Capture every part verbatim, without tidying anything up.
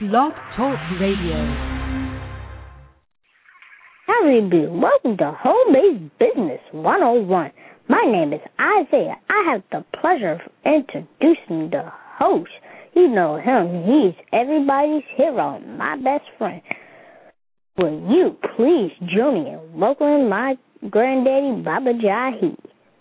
Blog Talk Radio. Howdy, Boo. Welcome to Home-Based Business one oh one. My name is Isaiah. I have the pleasure of introducing the host. You know him. He's everybody's hero, my best friend. Will you please join me in welcoming my granddaddy, Baba Jahi?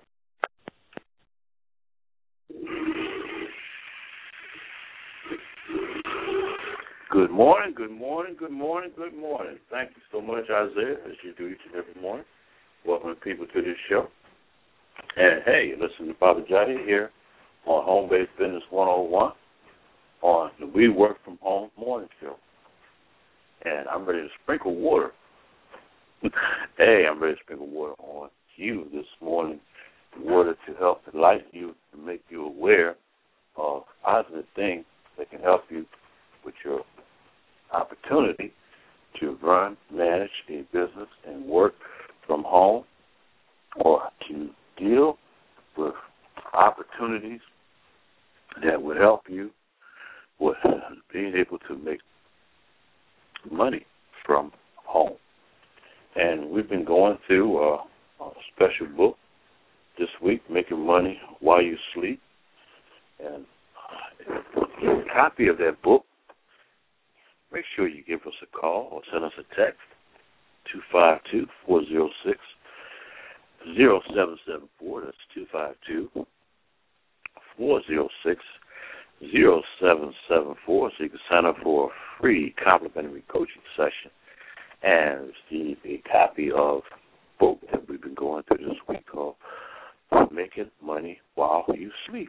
Good morning, good morning, good morning, good morning. Thank you so much, Isaiah, as you do each and every morning. Welcome people to this show. And hey, you listen to Baba Jahi here on Home Based Business one oh one on the We Work From Home morning show. And I'm ready to sprinkle water. Hey, I'm ready to sprinkle water on you this morning. Water to help enlighten you and make you aware of positive things that can help you with your opportunity to run, manage a business and work from home, or to deal with opportunities that would help you with being able to make money from home. And we've been going through uh, a special book this week, Making Money While You Sleep. And uh, a copy of that book, make sure you give us a call or send us a text, two five two, four oh six, oh seven seven four. That's two five two, four oh six, oh seven seven four. So you can sign up for a free complimentary coaching session and receive a copy of the book that we've been going through this week called Making Money While You Sleep.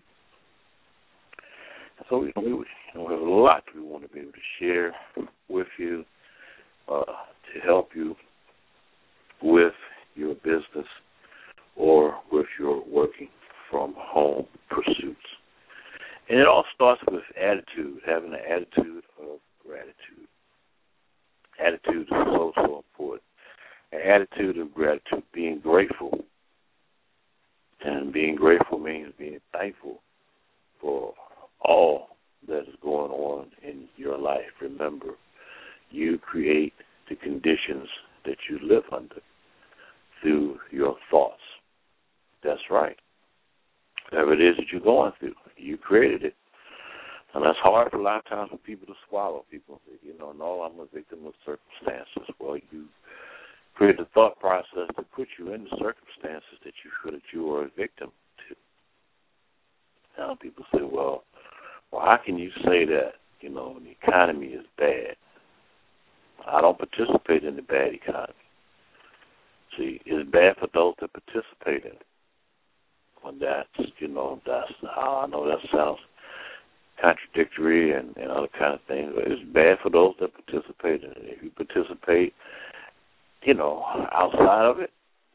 So we, we, you know, we have a lot we want to be able to share with you uh, to help you with your business or with your working from home pursuits. And it all starts with attitude, having an attitude of gratitude. Attitude is so, so important. An attitude of gratitude, being grateful. And being grateful means being thankful for all that is going on in your life. Remember, you create the conditions that you live under through your thoughts. That's right. Whatever it is that you're going through, you created it. And that's hard for a lot of times for people to swallow. People say, you know, no, I'm a victim of circumstances. Well, you create the thought process to put you in the circumstances that you feel that you are a victim to. Now people say, well, well, how can you say that, you know, the economy is bad? I don't participate in the bad economy. See, it's bad for those that participate in it. When that's, you know, that's, I know that sounds contradictory and, and other kind of things, but it's bad for those that participate in it. If you participate, you know, outside of it,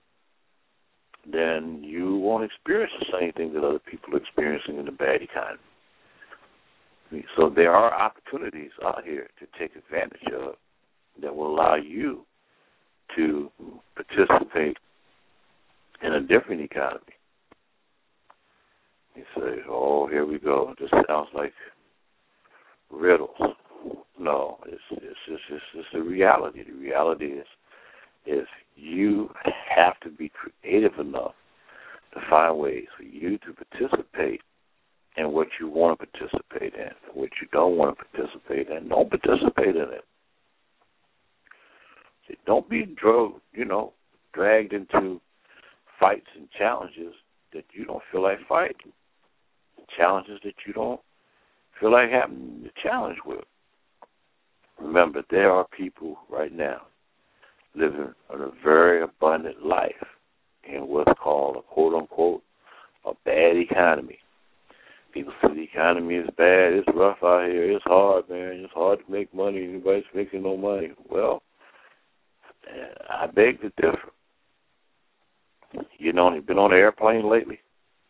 then you won't experience the same thing that other people are experiencing in the bad economy. So there are opportunities out here to take advantage of that will allow you to participate in a different economy. You say, oh, here we go. This sounds like riddles. No, it's it's it's, it's, it's the reality. The reality is, is you have to be creative enough to find ways for you to participate in what you want to participate in. What you don't want to participate in, don't participate in it. See, don't be drug, you know, dragged into fights and challenges that you don't feel like fighting. Challenges that you don't feel like having the challenge with. Remember, there are people right now living a very abundant life in what's called a quote-unquote a bad economy. People say the economy is bad, it's rough out here, it's hard, man, it's hard to make money, anybody's making no money. Well, I beg to differ. You know, you've been on an airplane lately?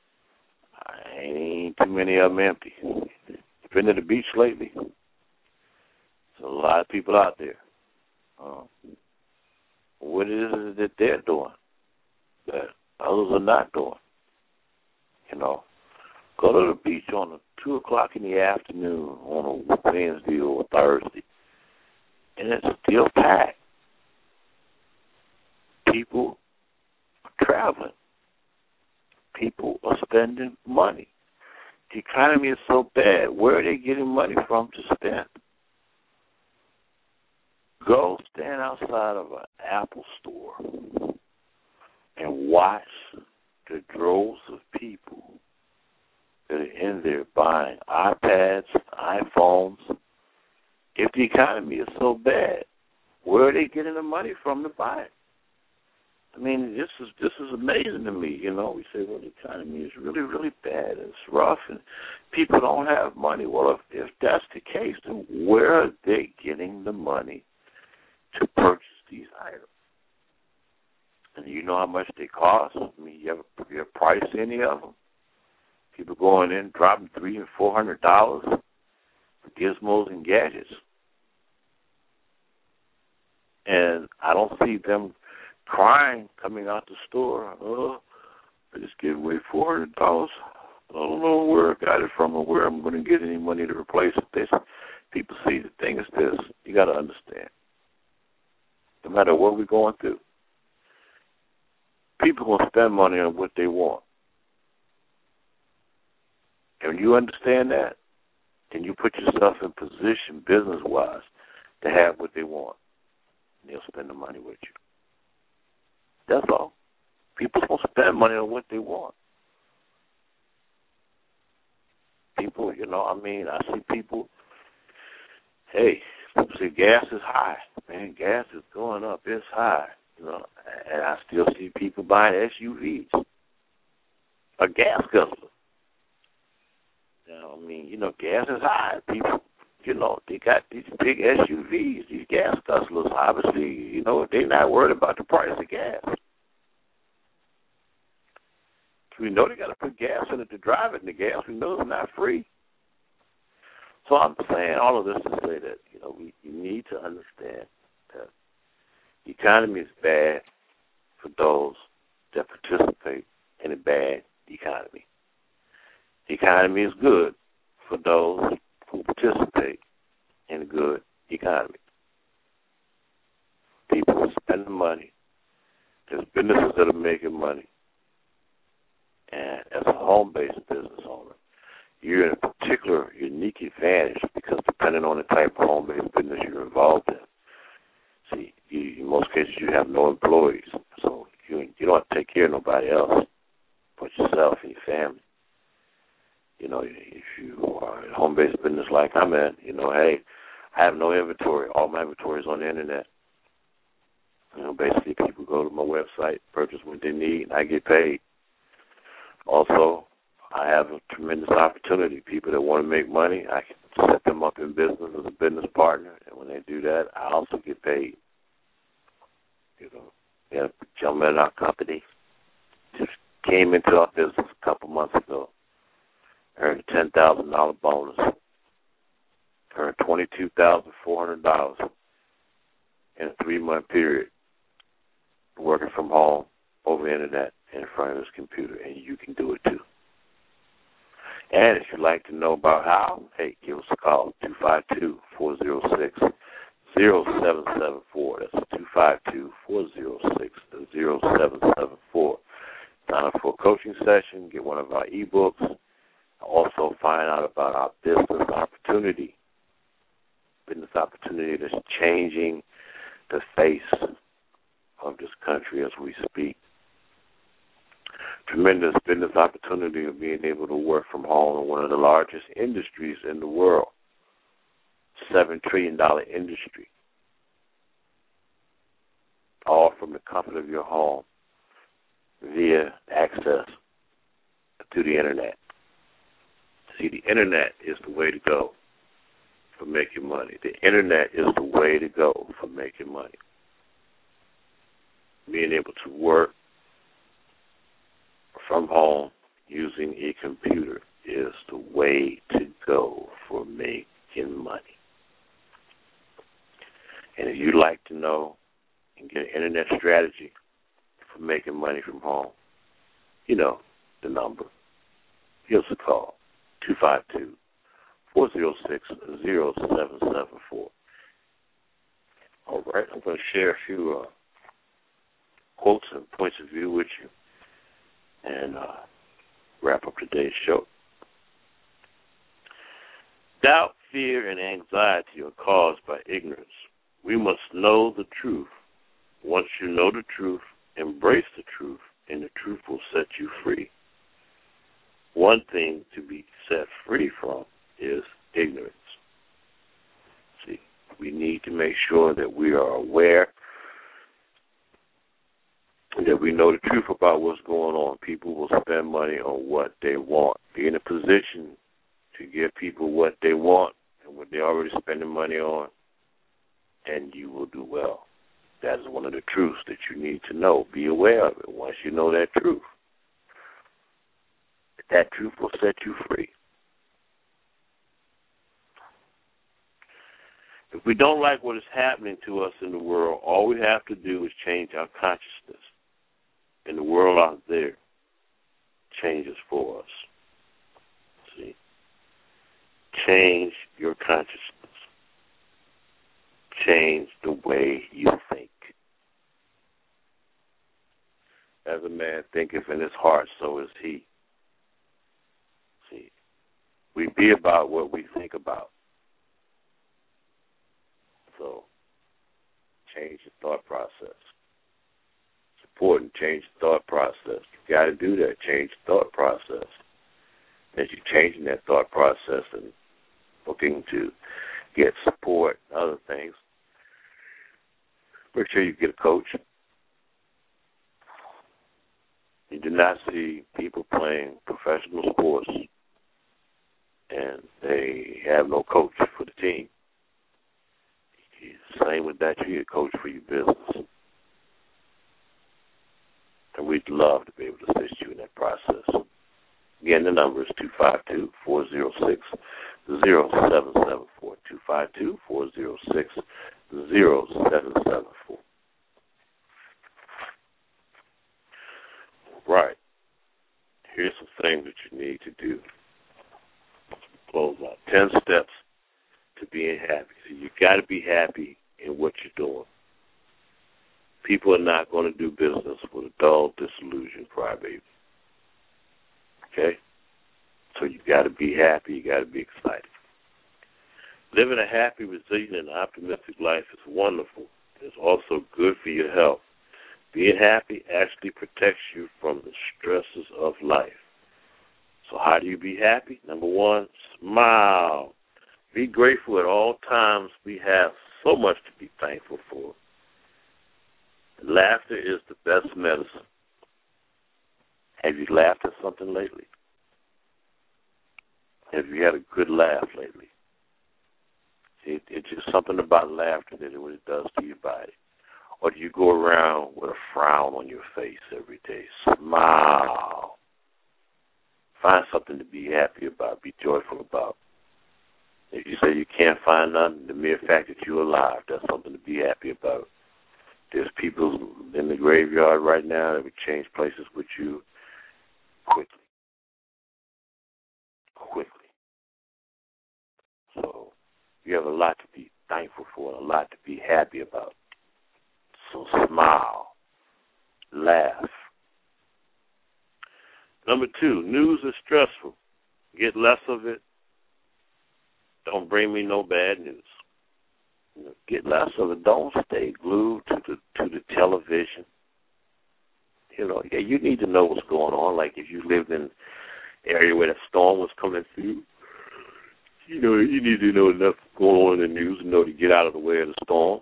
Ain't too many of them empty. You've been to the beach lately? There's a lot of people out there. Um, what is it that they're doing that others are not doing? You know, go to the beach on a two o'clock in the afternoon on a Wednesday or Thursday, and it's still packed. People are traveling. People are spending money. The economy is so bad. Where are they getting money from to spend? Go stand outside of an Apple store and watch the droves of people that are in there buying iPads, iPhones. If the economy is so bad, where are they getting the money from to buy it? I mean, this is this is amazing to me. You know, we say, well, the economy is really, really bad. It's rough, and people don't have money. Well, if, if that's the case, then where are they getting the money to purchase these items? And you know how much they cost? I mean, you have, you have price any of them? People going in, dropping three and four hundred dollars for gizmos and gadgets. And I don't see them crying coming out the store. Oh, I just gave away four hundred dollars. I don't know where I got it from or where I'm going to get any money to replace it. This, people see the thing is this. You got to understand. No matter what we're going through, people will spend money on what they want. And when you understand that, then you put yourself in position business-wise to have what they want. And they'll spend the money with you. That's all. People don't spend money on what they want. People, you know, I mean, I see people, hey, people say gas is high. Man, gas is going up. It's high. You know, and I still see people buying S U Vs. A gas guzzler. You know, I mean, you know, gas is high. People, you know, they got these big S U Vs, these gas guzzlers. Obviously, you know, they're not worried about the price of gas. We know they got to put gas in it to drive it, and the gas, we know it's not free. So I'm saying all of this to say that, you know, we you need to understand that the economy is bad for those that participate in a bad economy. The economy is good for those who participate in a good economy. People are spending money. There's businesses that are making money. And as a home-based business owner, you're in a particular unique advantage because depending on the type of home-based business you're involved in, see, you, in most cases you have no employees, so you you don't have to take care of nobody else but yourself and your family. You know, if you are in a home-based business like I'm in, you know, hey, I have no inventory. All my inventory is on the internet. You know, basically people go to my website, purchase what they need, and I get paid. Also, I have a tremendous opportunity. People that want to make money, I can set them up in business as a business partner, and when they do that, I also get paid. You know, we had a gentleman in our company just came into our business a couple months ago, earned a ten thousand dollars bonus, earned twenty-two thousand four hundred dollars in a three-month period, working from home over the internet in front of his computer, and you can do it too. And if you'd like to know about how, hey, give us a call, two five two, four oh six, oh seven seven four. That's two five two, four oh six, oh seven seven four. Sign up for a coaching session, get one of our e-books. Also find out about our business opportunity, business opportunity that's changing the face of this country as we speak. Tremendous business opportunity of being able to work from home in one of the largest industries in the world, seven trillion dollars industry, all from the comfort of your home via access to the internet. See, the internet is the way to go for making money. The internet is the way to go for making money. Being able to work from home using a computer is the way to go for making money. And if you'd like to know and get an internet strategy for making money from home, you know the number. Give us a call, two five two, four zero six, zero seven seven four. All right, I'm going to share a few uh, quotes and points of view with you and uh, wrap up today's show. Doubt, fear, and anxiety are caused by ignorance. We must know the truth. Once you know the truth, embrace the truth, and the truth will set you free. One thing to be set free from is ignorance. See, we need to make sure that we are aware, that we know the truth about what's going on. People will spend money on what they want. Be in a position to give people what they want and what they're already spending money on, and you will do well. That's one of the truths that you need to know. Be aware of it. Once you know that truth, that truth will set you free. If we don't like what is happening to us in the world, all we have to do is change our consciousness. And the world out there changes for us. See? Change your consciousness. Change the way you think. As a man thinketh in his heart, so is he. See, we be about what we think about. So, change your thought process. It's important, change your thought process. You got to do that, change your thought process. As you're changing that thought process and looking to get support and other things, make sure you get a coach. You do not see people playing professional sports and they have no coach for the team. Same with that, you get a coach for your business. And we'd love to be able to assist you in that process. Again, the number is two five two, four zero six, zero seven seven four. two five two, four zero six, zero seven seven four. Right. Here's some things that you need to do. Close out. Ten steps to being happy. So you got to be happy in what you're doing. People are not going to do business with a dull, disillusioned crybaby. Okay? So you got to be happy. You got to be excited. Living a happy, resilient, and optimistic life is wonderful. It's also good for your health. Being happy actually protects you from the stresses of life. So how do you be happy? Number one, smile. Be grateful at all times. We have so much to be thankful for. Laughter is the best medicine. Have you laughed at something lately? Have you had a good laugh lately? It, it's just something about laughter that it, what it does to your body. Or do you go around with a frown on your face every day? Smile. Find something to be happy about, be joyful about. If you say you can't find nothing, the mere fact that you're alive, that's something to be happy about. There's people in the graveyard right now that would change places with you quickly. Quickly. So you have a lot to be thankful for and a lot to be happy about. So smile. Laugh. Number two, news is stressful. Get less of it. Don't bring me no bad news. You know, get less of it. Don't stay glued to the to the television. You know, yeah, you need to know what's going on. Like if you lived in an area where that storm was coming through, you know, you need to know enough going on in the news to know to get out of the way of the storm.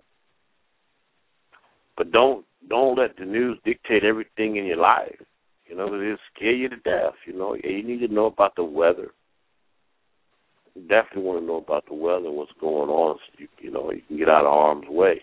But don't don't let the news dictate everything in your life. You know, it'll scare you to death. You know, yeah, you need to know about the weather. You definitely want to know about the weather and what's going on so you, you know, you can get out of harm's way.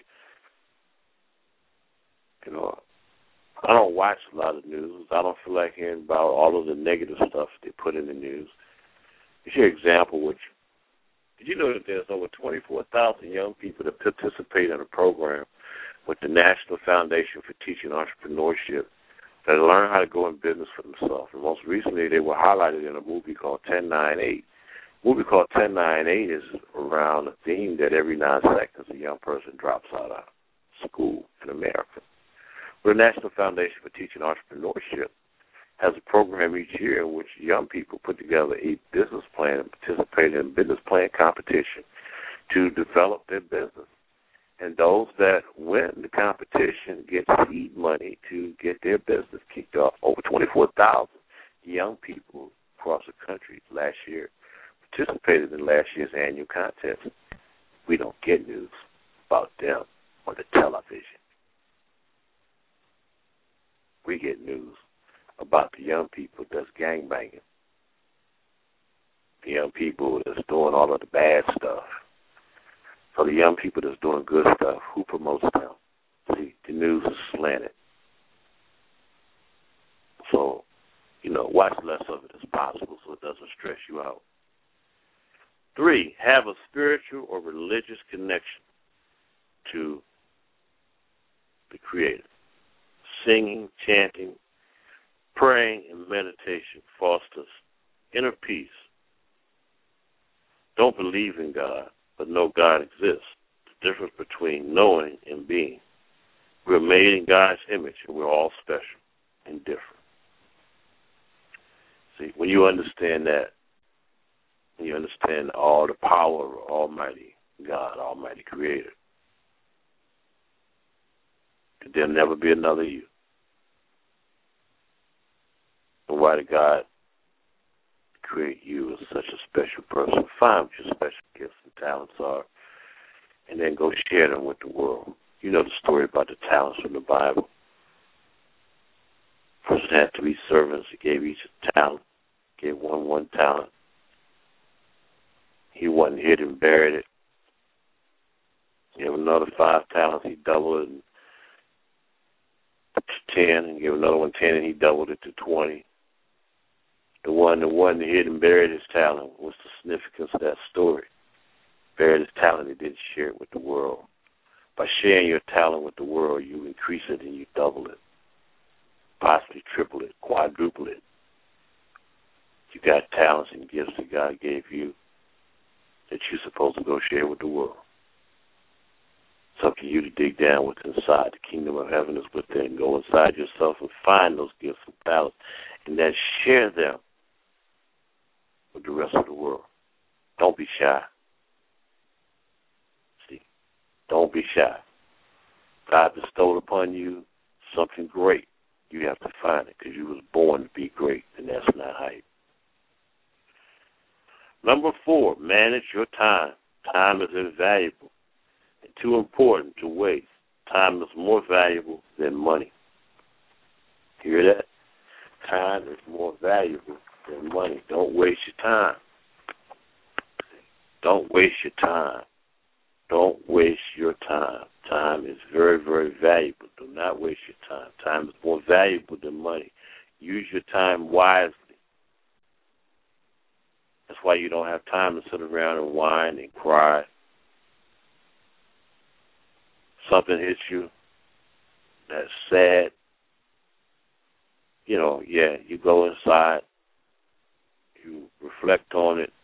You know, I don't watch a lot of news. I don't feel like hearing about all of the negative stuff they put in the news. Here's your example with you. Did you know that there's over twenty-four thousand young people that participate in a program with the National Foundation for Teaching Entrepreneurship that learn how to go in business for themselves. And most recently, they were highlighted in a movie called ten nine eight. A movie called ten nine eight is around a theme that every nine seconds a young person drops out of school in America. The National Foundation for Teaching Entrepreneurship has a program each year in which young people put together a business plan and participate in a business plan competition to develop their business. And those that win the competition get seed money to get their business kicked off. Over twenty-four thousand young people across the country last year participated in last year's annual contest. We don't get news about them on the television. We get news about the young people that's gangbanging, the young people that's doing all of the bad stuff. So the young people that's doing good stuff, who promotes them? See, the news is slanted. So, you know, watch less of it as possible so it doesn't stress you out. Three, have a spiritual or religious connection to the Creator. Singing, chanting, praying, and meditation fosters inner peace. Don't believe in God, but know God exists. The difference between knowing and being. We're made in God's image, and we're all special and different. See, when you understand that, when you understand all the power of Almighty God, Almighty Creator, there'll never be another you. And why did God create you as such a special person? Find what your special gifts and talents are, and then go share them with the world. You know the story about the talents from the Bible. Person had three servants. He gave each a talent. Gave one one talent. He wasn't hid and buried it. He gave another five talents. He doubled it to ten, and gave another one ten, and he doubled it to twenty. The one that wasn't hid and buried his talent. What's the significance of that story? Buried his talent, he didn't share it with the world. By sharing your talent with the world, you increase it and you double it, possibly triple it, quadruple it. You got talents and gifts that God gave you that you're supposed to go share with the world. It's up to you to dig down what's inside. The kingdom of heaven is within. Go inside yourself and find those gifts and talents, and then share them with the rest of the world. Don't be shy. See, don't be shy. God bestowed upon you something great. You have to find it because you was born to be great, and that's not hype. Number four, manage your time. Time is invaluable and too important to waste. Time is more valuable than money. Hear that? Time is more valuable than money. Don't waste your time. Don't waste your time. Don't waste your time. Time is very, very valuable. Do not waste your time. Time is more valuable than money. Use your time wisely. That's why you don't have time to sit around and whine and cry. Something hits you that's sad. You know, yeah, you go inside, you reflect on it,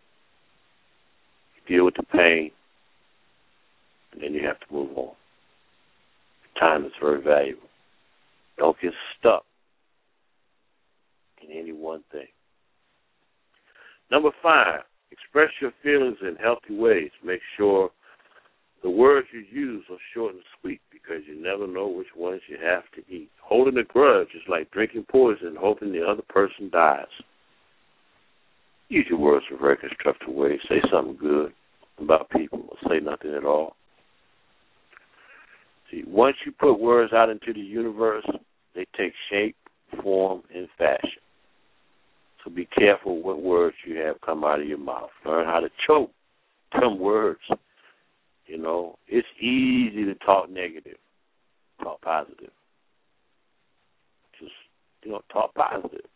you deal with the pain, and then you have to move on. Time is very valuable. Don't get stuck in any one thing. Number five, express your feelings in healthy ways. Make sure the words you use are short and sweet because you never know which ones you have to eat. Holding a grudge is like drinking poison, hoping the other person dies. Use your words in very constructive ways. Say something good about people or say nothing at all. See, once you put words out into the universe, they take shape, form, and fashion. So be careful what words you have come out of your mouth. Learn how to choke some words. You know, it's easy to talk negative, talk positive. Just, you know, talk positive.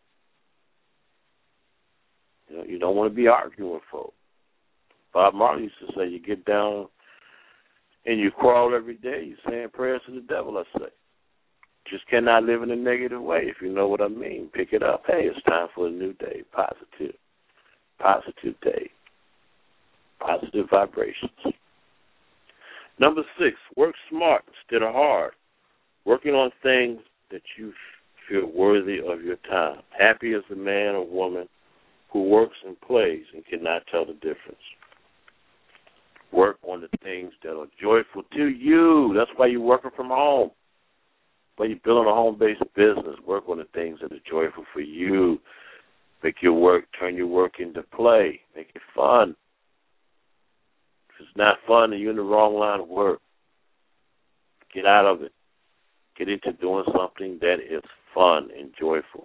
You know, you don't want to be arguing with folks. Bob Marley used to say, you get down and you crawl every day, you're saying prayers to the devil, I say. Just cannot live in a negative way, if you know what I mean. Pick it up. Hey, it's time for a new day. Positive. Positive day. Positive vibrations. Number six, work smart instead of hard. Working on things that you feel worthy of your time. Happy is the man or woman who works and plays and cannot tell the difference. Work on the things that are joyful to you. That's why you're working from home. When you're building a home-based business, work on the things that are joyful for you. Make your work, turn your work into play. Make it fun. If it's not fun, then you're in the wrong line of work. Get out of it. Get into doing something that is fun and joyful.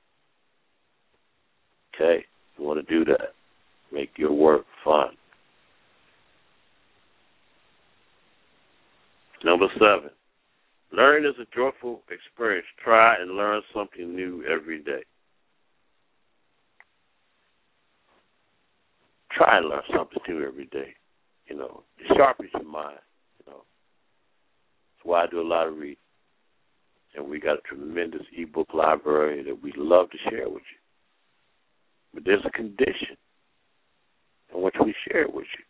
Okay? You want to do that. Make your work fun. Number seven. Learning is a joyful experience. Try and learn something new every day. Try and learn something new every day. You know, it sharpens your mind. You know, that's why I do a lot of reading. And we got a tremendous ebook library that we love to share with you. But there's a condition in which we share it with you.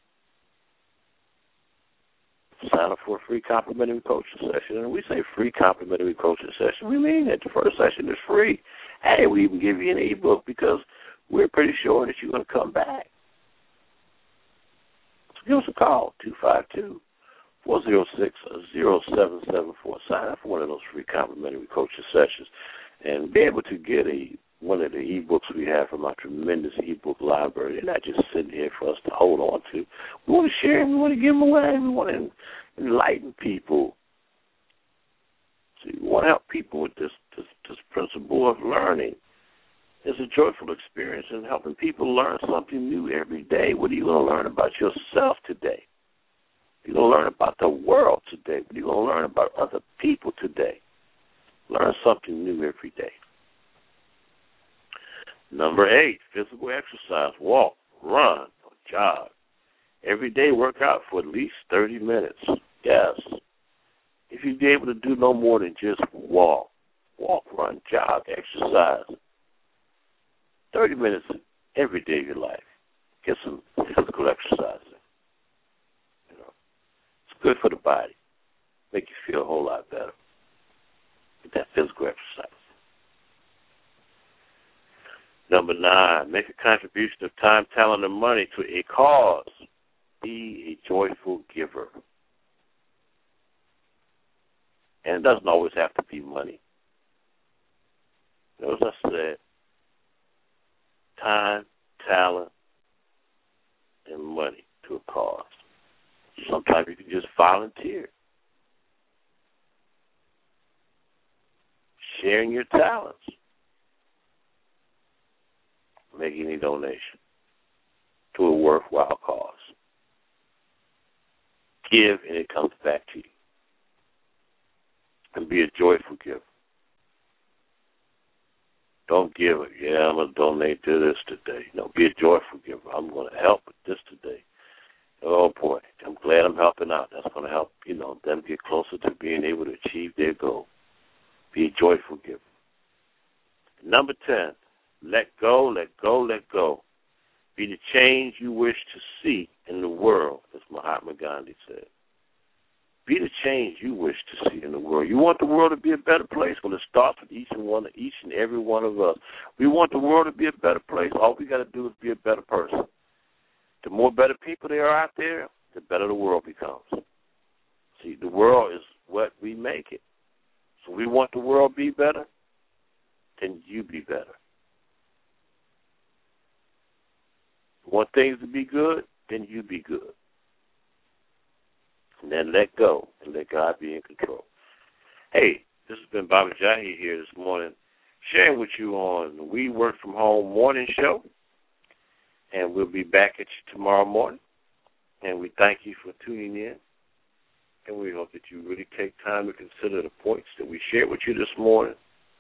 Sign up for a free complimentary coaching session. And we say free complimentary coaching session. We mean that the first session is free. Hey, we even give you an ebook because we're pretty sure that you're going to come back. So give us a call, two five two, four oh six, oh seven seven four. Sign up for one of those free complimentary coaching sessions and be able to get a one of the ebooks we have from our tremendous ebook library. They're not just sitting here for us to hold on to. We want to share them. We want to give them away. We want to enlighten people. See, we want to help people with this, this, this principle of learning. It's a joyful experience in helping people learn something new every day. What are you going to learn about yourself today? You're going to learn about the world today. What are you going to learn about other people today? Learn something new every day. Number eight, physical exercise. Walk, run, or jog. Every day work out for at least thirty minutes. Yes. If you'd be able to do no more than just walk, walk, run, jog, exercise. thirty minutes every day of your life. Get some physical exercise in. You know, it's good for the body. Make you feel a whole lot better. Get that physical exercise. Number nine, make a contribution of time, talent, and money to a cause. Be a joyful giver. And it doesn't always have to be money. As I said, time, talent, and money to a cause. Sometimes you can just volunteer. Sharing your talents. Make any donation to a worthwhile cause. Give and it comes back to you. And be a joyful giver. Don't give it. Yeah, I'm going to donate to this today. No, be a joyful giver. I'm going to help with this today. Oh, boy, I'm glad I'm helping out. That's going to help, you know, them get closer to being able to achieve their goal. Be a joyful giver. Number ten. Let go, let go, let go. Be the change you wish to see in the world, as Mahatma Gandhi said. Be the change you wish to see in the world. You want the world to be a better place? Well, it starts with each and one, each and every one of us. We want the world to be a better place. All we got to do is be a better person. The more better people there are out there, the better the world becomes. See, the world is what we make it. So we want the world to be better, then you be better. Want things to be good, then you be good. And then let go and let God be in control. Hey, this has been Baba Jahi here this morning, sharing with you on the We Work From Home morning show. And we'll be back at you tomorrow morning. And we thank you for tuning in. And we hope that you really take time to consider the points that we shared with you this morning.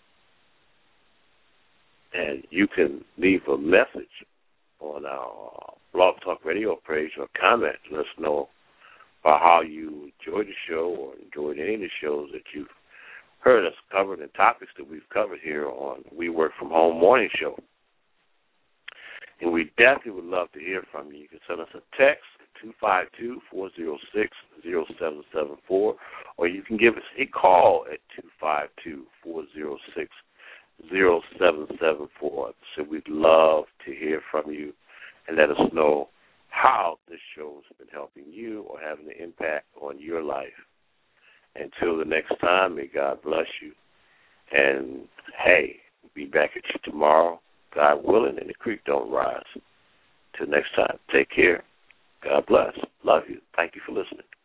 And you can leave a message on our Blog Talk Radio page or comment. Let us know about how you enjoyed the show or enjoyed any of the shows that you've heard us covered and topics that we've covered here on We Work From Home Morning Show. And we definitely would love to hear from you. You can send us a text, two five two, four oh six, oh seven seven four, or you can give us a call at two five two, four oh six, oh seven seven four. So we'd love to hear from you and let us know how this show has been helping you or having an impact on your life. Until the next time, may God bless you. And, hey, we'll be back at you tomorrow, God willing, and the creek don't rise. Till next time, take care. God bless. Love you. Thank you for listening.